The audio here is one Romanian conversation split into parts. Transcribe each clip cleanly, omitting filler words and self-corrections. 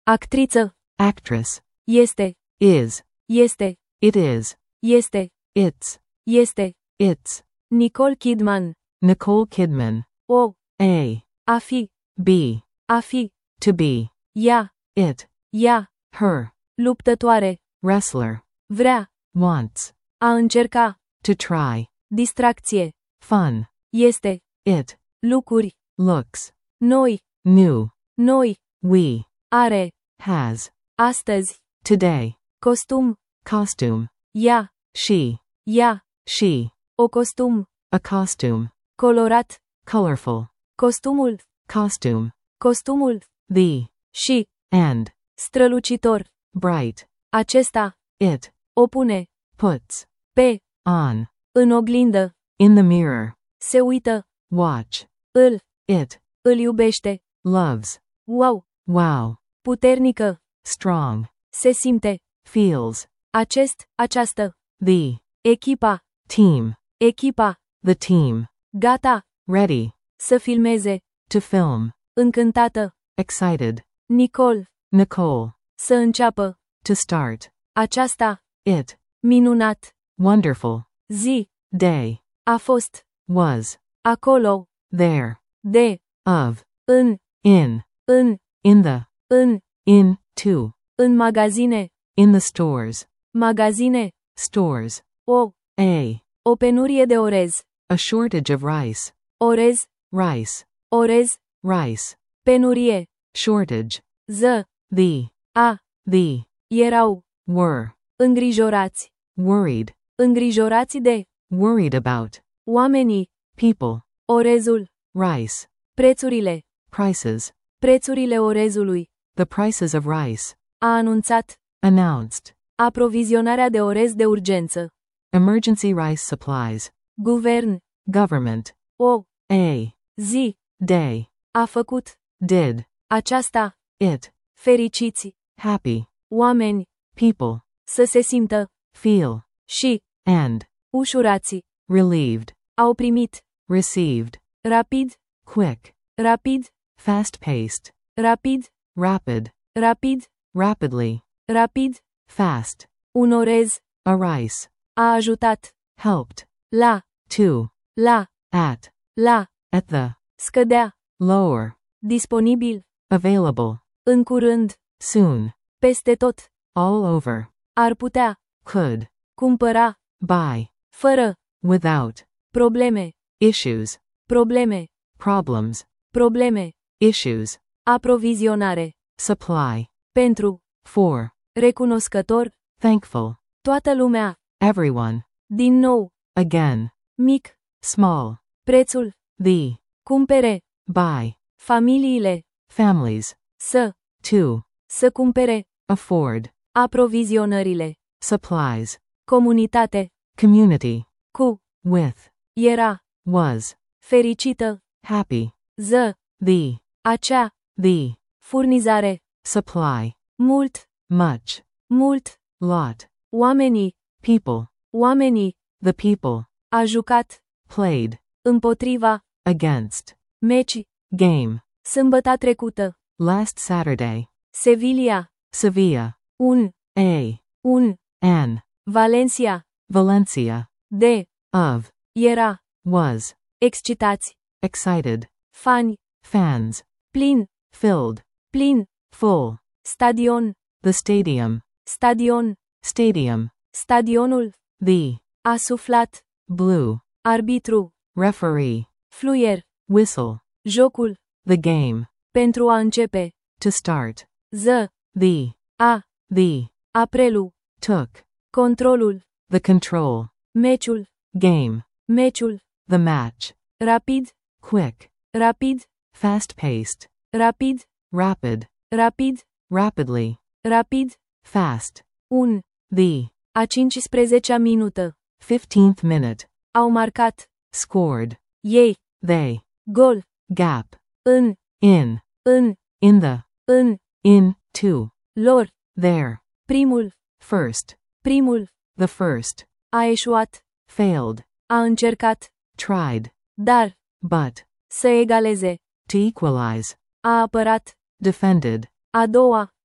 Actriță. Actress. Este. Is. Este. It is. Este. It's. Este. It's. Nicole Kidman. Nicole Kidman. O. A. A fi. B. A fi. To be. Ea. It. Ea. Her. Luptătoare. Wrestler. Vrea. Wants. A încerca. To try. Distracție. Fun. Este. It. Lucruri. Looks. Noi. New. Noi. We. Are. Has. Astăzi. Today. Costum. Costume. Ea. She. Ea. She. O costum. A costume. Colorat. Colorful. Costumul. Costume. Costumul. The. Și. And. Strălucitor. Bright. Acesta. It. Opune. Puts. Pe. On. În oglindă. In the mirror. Se uită. Watch. Îl. It. Îl iubește. Loves. Wow. Wow. Puternică. Strong. Se simte. Feels. Acest. Această. The. Echipa. Team. Echipa. The team. Gata. Ready. Să filmeze. To film. Încântată. Excited. Nicole. Nicole. Să înceapă. To start. Aceasta. It. Minunat. Wonderful. Zi. Day. A fost. Was. Acolo. There. De. Of. În. In. În. In the. În. In. To. În magazine. In the stores. Magazine. Stores. O. A. O penurie de orez. A shortage of rice. Orez. Rice. Orez. Rice. Penurie. Shortage. Ză. The. A. The. Erau. Were. Îngrijorați. Worried. Îngrijorați de. Worried about. Oamenii. People. Orezul. Rice. Prețurile. Prices. Prețurile orezului. The prices of rice. A anunțat. Announced. Aprovizionarea de orez de urgență. Emergency rice supplies. Guvern. Government. O. A. Zi. Day. A făcut. Did. Aceasta. It. Fericiți. Happy. Oameni. People. Să se simtă. Feel. Și. And. Ușurați. Relieved. Au primit. Received. Rapid. Quick. Rapid. Fast-paced. Rapid. Rapid. Rapid. Rapidly. Rapid. Fast. Un orez. A rice. A ajutat. Helped. La. To. La. At. La. At the. Scădea. Lower. Disponibil. Available. În curând. Soon. Peste tot. All over. Ar putea. Could. Cumpăra. Buy. Fără. Without. Probleme. Issues. Probleme. Problems. Probleme. Issues. Aprovizionare. Supply. Pentru. For. Recunoscător. Thankful. Toată lumea. Everyone. Din nou. Again. Mic. Small. Prețul. The. Cumpere. Buy. Familiile. Families. Să. To. Să cumpere. Afford. Aprovizionările. Supplies. Comunitate. Community. Cu. With. Era. Was. Fericită. Happy. Ză. The. Acea. The. Furnizare. Supply. Mult. Much. Mult. Lot. Oamenii. People. Oamenii. The people. A jucat. Played. Împotriva. Against. Meci. Game. Sâmbăta trecută. Last Saturday. Sevilla. Sevilla. Un. A. Un. An. Valencia. Valencia. De. Of. Era. Was. Excitați. Excited. Fani. Fans. Plin. Filled. Plin. Full. Stadion. The stadium. Stadion. Stadium. Stadionul. The. A suflat. Blue. Arbitru. Referee. Fluier. Whistle. Jocul. The game. Pentru a începe. To start. Ză. The. A. The. Aprelul. Took. Controlul. The control. Meciul. Game. Meciul. The match. Rapid. Quick. Rapid. Fast-paced. Rapid. Rapid. Rapid. Rapidly. Rapid. Fast. Un. The. A 15-a minută. 15th minute. Au marcat. Scored. Ei. They. Gol. Gap. În. In. În. In the. În. In. To. Lor. There. Primul. First. Primul. The first. A eșuat. Failed. A încercat. Tried. Dar. But. Să egaleze. To equalize. A apărat. Defended. A doua.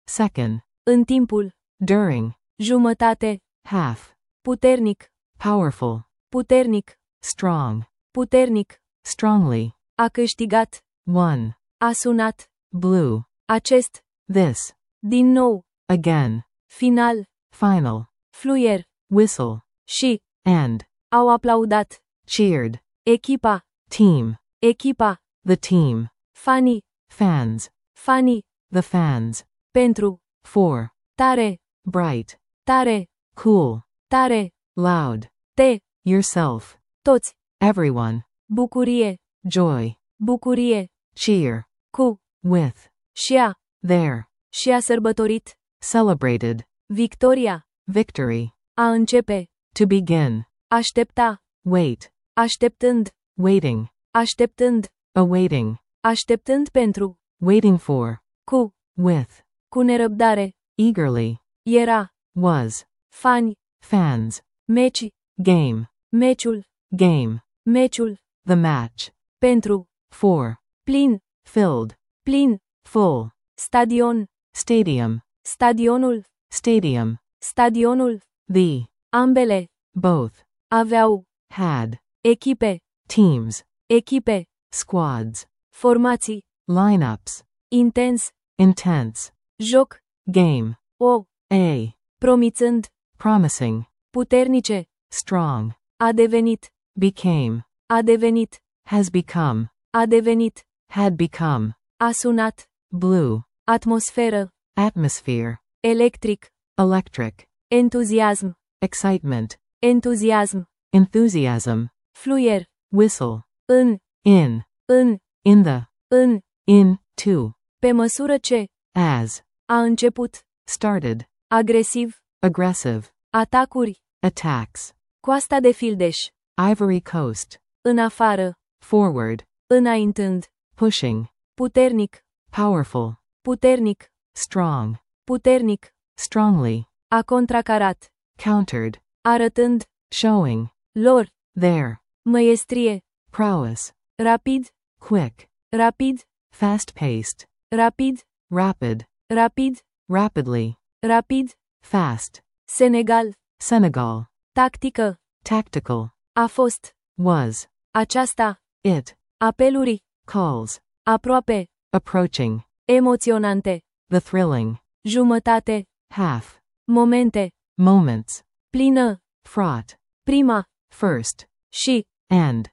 second, În timpul. during, Jumătate. half, Puternic. powerful, Puternic. strong, Puternic. strongly, A câștigat. won, A sunat. blue, Acest. this, Din nou. again, Final. final, Fluier. whistle, Și. and, Au aplaudat. cheered, Echipa. team, Echipa. the team, Fanii. fans, Fanii. the fans, Pentru. for, Tare. bright, Tare. cool, Tare. loud, Te. yourself, Toți. everyone, Bucurie. joy, Bucurie. cheer, Cu. with, Și a. there, Și a sărbătorit. celebrated, Victoria. victory, A începe. to begin, Aștepta. wait, Așteptând. waiting, Așteptând. awaiting, Așteptând pentru. waiting for, Cu. with, Cu nerăbdare. eagerly, Era. was, Fani. fans, Meci. game, Meciul. game, Meciul. the match, Pentru. for, Plin. filled, Plin. full, Stadion. stadium, Stadionul. stadium, Stadionul. the, Ambele. both, Aveau. had, Echipe. teams, Echipe. squads, Formații. lineups, Intens. intense, Joc. game, O. a, Promițând. promising, Puternice. strong, A devenit. became, A devenit. has become, A devenit. had become, A sunat. blue, Atmosferă. atmosphere, Electric. electric, Entuziasm. excitement, Entuziasm. enthusiasm, Fluier. whistle, În. in, În. in the, În. in, to, Pe măsură ce. as, A început. started, Agresiv. aggressive, Atacuri. attacks, Coasta de Fildeș. Ivory Coast, În afară. forward, Înaintând. pushing, Puternic. powerful, Puternic. strong, Puternic. strongly, A contracarat. countered, Arătând. showing, Lor. their, Măiestrie. prowess, Rapid. quick, Rapid. fast-paced, Rapid. rapid, Rapid. rapidly, Rapid. fast, Senegal. Senegal, Tactică. tactical, A fost. was, Aceasta. it, Apeluri. calls, Aproape. approaching, Emoționante. the thrilling, Jumătate. half, Momente. moments, Plină. fraught, Prima. first, Și. and,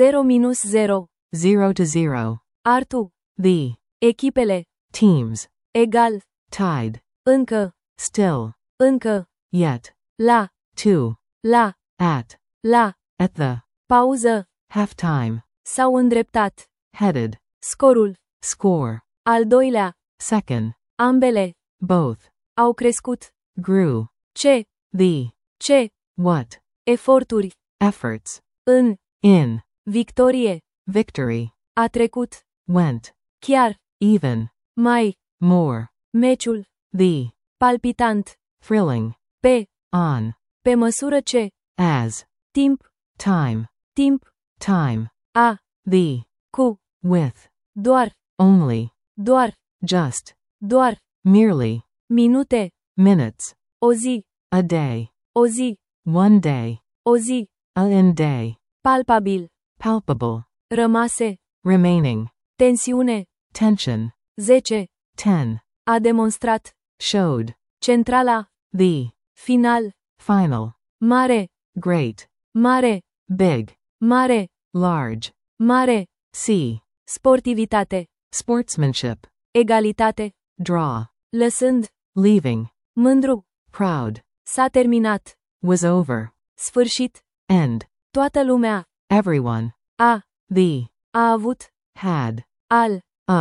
0-0. 0 to 0, Artu. the, Echipele. teams, Egal. tied, Încă. still, Încă. yet, La. to, La. at, La. at the, Pauză. halftime, S-au îndreptat. headed, Scorul. score, Al doilea. second, Ambele. both, Au crescut. grew, Ce. the, Ce. what, Eforturi. efforts, În. in, Victorie. victory, A trecut. went, Chiar. even, Mai. more, Meciul. the, Palpitant. thrilling, Pe. on, Pe măsură ce. as, Timp. time, Timp. time, A. the, Cu. with, Doar. only, Doar. just, Doar. merely, Minute. minutes, O zi. a day, O zi. one day, O zi. an day, Palpabil. palpable, Rămase. remaining, Tensiune. tension, 10. 10, A demonstrat. showed, Centrala. the, Final. final, Mare. great, Mare. big, Mare. large, Mare. see, Sportivitate. sportsmanship, Egalitate. draw, Lăsând. leaving, Mândru. proud, S-a terminat. was over, Sfârșit. end, Toată lumea. everyone, A. the, A avut. had, Al.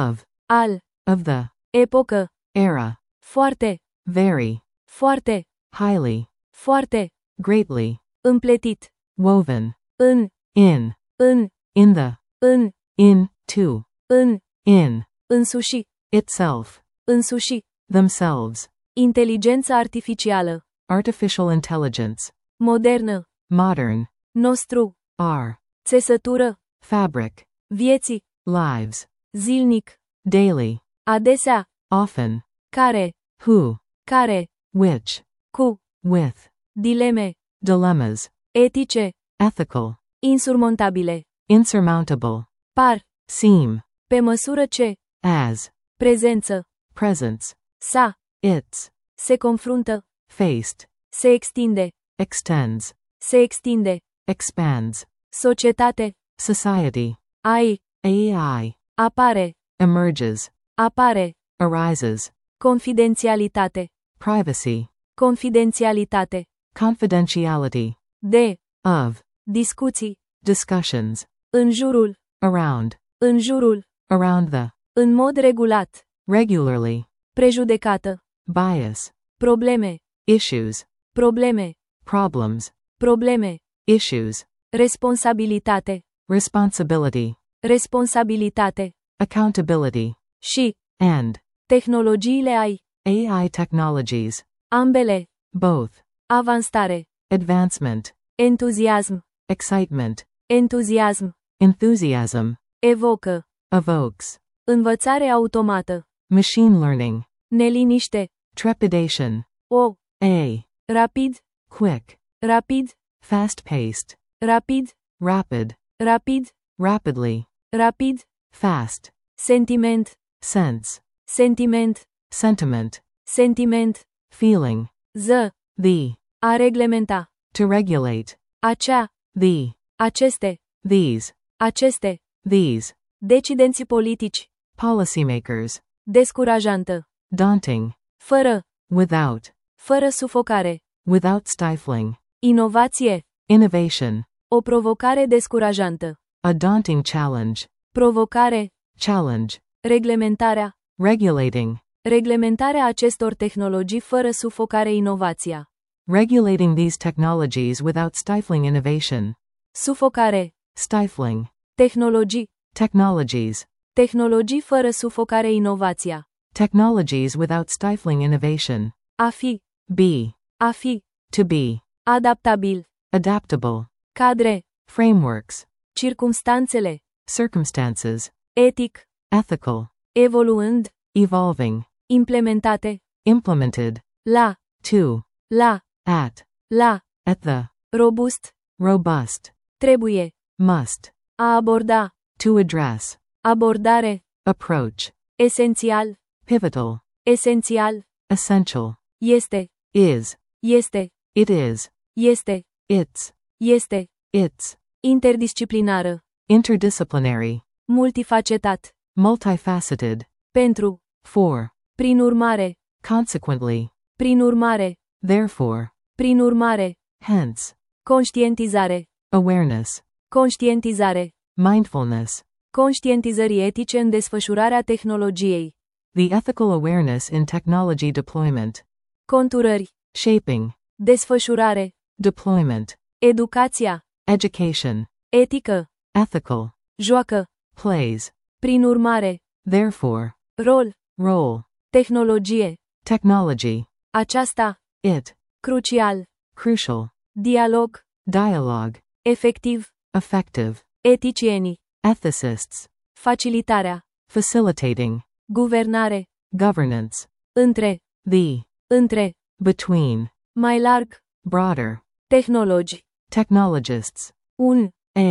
Al. of the, Epocă. era, Foarte. very, Foarte. highly, Foarte. greatly, Împletit. woven, În. in, În. in the, În. into, În. in, Însuși. itself, Însuși. themselves, Inteligență artificială. artificial intelligence, Modernă. modern, Nostru. are, Țesătură. fabric, Vieții. lives, Zilnic. daily, Adesea. often, Care. Who. care, Which. cu, With. dileme, Dilemmas. etice, Ethical. insurmontabile, Insurmountable. par, Seem. pe măsură ce, As. prezență, Presence. sa, Its. se confruntă, Faced. se extinde, Extends. se extinde, Expands. societate, Society. AI, AI. apare, Emerges. apare, Arises. confidențialitate, Privacy. confidențialitate, Confidentiality. de, Of. discuții, Discussions. în jurul, Around. în jurul, Around the. în mod regulat, Regularly. prejudecată, Bias. probleme, Issues. probleme, Problems. probleme, Issues. responsabilitate, Responsibility. responsabilitate, Accountability. și, And. tehnologiile AI technologies. ambele, Both. avansare, Advancement. entuziasm, Excitement. entuziasm, Enthusiasm. evocă, Evokes. învățare automată, Machine learning. neliniște, Trepidation. o, A. rapid, Quick. rapid, Fast-paced. rapid, Rapid. rapid, Rapidly. rapid, Fast. sentiment, Sense. sentiment, Sentiment. sentiment, Feeling. ză, The. a reglementa, To regulate. acea, The. aceste, These. aceste, These. decidenții politici, Policymakers. descurajantă, Daunting. fără, Without. fără sufocare, Without stifling. inovație, Innovation. o provocare descurajantă, A daunting challenge. provocare, Challenge. reglementarea, Regulating. reglementarea acestor tehnologii fără sufocare inovația, Regulating these technologies without stifling innovation. sufocare, Stifling. tehnologii, Technologies. tehnologii fără sufocare inovația, Technologies without stifling innovation. a fi, B. a fi, To be. adaptabil, Adaptable. cadre, Frameworks. circumstanțele, Circumstances. etic, Ethical. evoluând, Evolving. implementate, Implemented. la, To. la, At. la, At the. robust, Robust. trebuie, Must. a aborda, To address. abordare, Approach. esențial, Pivotal. esențial, Essential. este, Is. este, It is. este, It's. este, It's. interdisciplinară, Interdisciplinary. multifacetat, Multifaceted. pentru, For. prin urmare, Consequently. prin urmare, Therefore. prin urmare, Hence. conștientizare, Awareness. conștientizare, Mindfulness. conștientizării etice în desfășurarea tehnologiei, The ethical awareness in technology deployment. conturări, Shaping. desfășurare, Deployment. educația, Education. etică, Ethical. joacă, Plays. prin urmare, Therefore. rol, Role. tehnologie, Technology. aceasta, It. crucial, Crucial. dialog, Dialogue. efectiv, Effective. eticienii, Ethicists. facilitarea, Facilitating. guvernare, Governance. între, The. Between. mai larg, Broader. tehnologi, Technologists. un,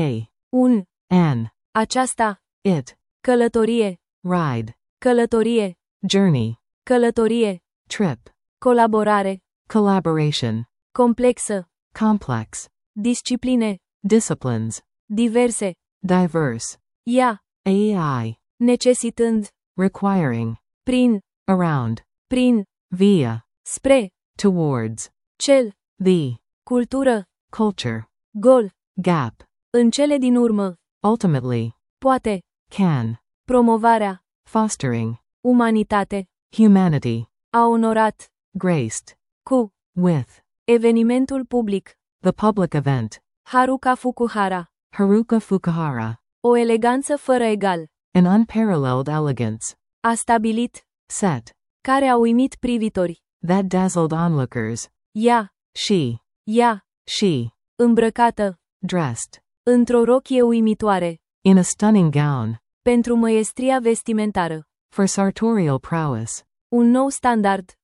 A. An. aceasta, It. călătorie, Ride. călătorie, Journey. călătorie, Trip. colaborare, Collaboration. complexă, Complex. discipline, Disciplines. diverse, Diverse. ea, AI. necesitând, Requiring. prin, Around. prin, Via. spre, Towards. cel, The. cultură, Culture. gol, Gap. în cele din urmă, Ultimately. poate, Can. promovarea, Fostering. umanitate, Humanity. a onorat, Graced. cu, With. evenimentul public, The public event. Haruka Fukuhara, Haruka Fukuhara. o eleganță fără egal, An unparalleled elegance. a stabilit, Set. care a uimit privitori, That dazzled onlookers. ea, She. She. îmbrăcată, Dressed. într-o rochie uimitoare, In a stunning gown. pentru măiestria vestimentară, For sartorial prowess. un nou standard,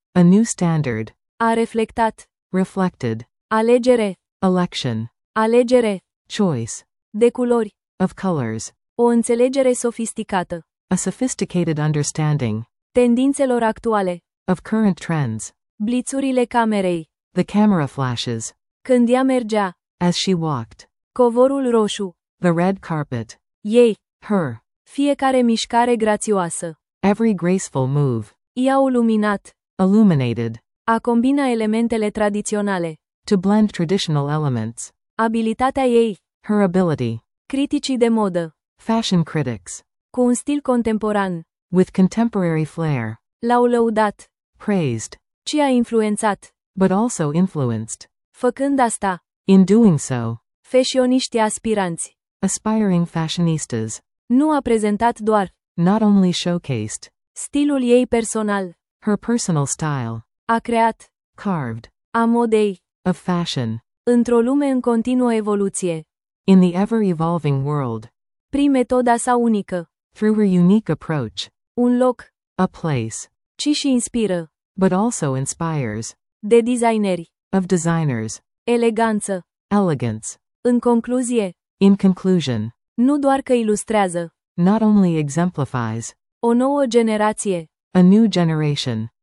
A new standard. A reflectat. Reflected. Alegere. Election. Alegere. Choice. De culori. Of colors. O înțelegere sofisticată. A sophisticated understanding. Tendințelor actuale. Of current trends. Blițurile camerei. The camera flashes. Când ea mergea. As she walked. Covorul roșu. The red carpet. Ei. Her. Fiecare mișcare grațioasă. Every graceful move. I-au luminat. Illuminated. A combina elementele tradiționale. To blend traditional elements. Abilitatea ei. Her ability. Criticii de modă. Fashion critics. Cu un stil contemporan. With contemporary flair. L-au lăudat. Praised. Ci a influențat. But also influenced. Făcând asta. In doing so. Feșioniștii aspiranți. Aspiring fashionistas. Nu a prezentat doar. Not only showcased. Stilul ei personal. Her personal style. A creat. Carved. A modei. Of fashion. Într-o lume în continuă evoluție. In the ever-evolving world. Prin metoda sa unică. Through her unique approach. Un loc. A place. Ci și inspiră. But also inspires. De designeri. Of designers. Eleganță. Elegance. În concluzie. In conclusion. Nu doar că ilustrează. Not only exemplifies. O nouă generație. A new generation.